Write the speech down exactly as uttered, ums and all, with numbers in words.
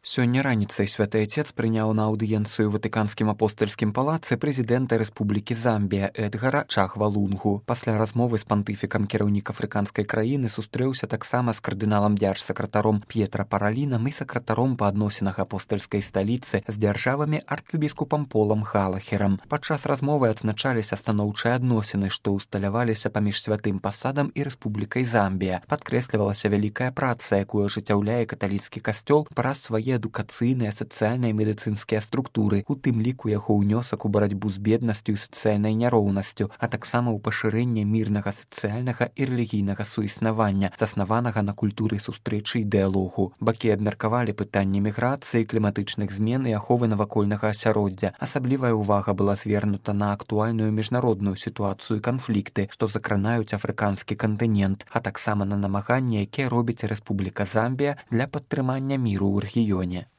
Сёння раніцай святы Отец прыняў на аўдыенцыю ў Ватыканскім апостальскім палацы прэзідэнта Рэспублікі Замбія Эдгара Чахва Лунгу. Пасля размовы з пантыфікам кіраўнік афрыканскай краіны сустрэўся таксама з кардыналам дзяржсакратаром П'етра Паралінам і сакратаром па адносінах апостальскай сталіцы з дзяржавамі арцыбіскупам Полам Галахерам. Падчас размовы адзначаліся станоўчыя адносіны, што ўсталяваліся паміж святым пасадам і Рэспублікай Замбія. Падкрэслівалася вялікая праца, якую ажыццяўляе каталіцкі касцёл праз свае адукацыйныя, сацыяльныя і медыцынскія структуры, у тым ліку яго ўнёсак у барацьбу з беднасцю і сацыяльнай няроўнасцю, а таксама ў пашырэнне мірнага сацыяльнага і рэлігійнага суіснавання, заснаванага на культуры сустрэчы і дыялогу. Бакі абмеркавалі пытанні міграцыі, кліматычных змен і аховы навакольнага асяроддзя. Асаблівая ўвага была звернута на актуальную міжнародную сітуацыю і канфлікты, што закранаюць афрыканскі кантынент, а таксама на намаганні, якія робіць Рэспубліка Замбія для падтрымання міру ў рэгіёне.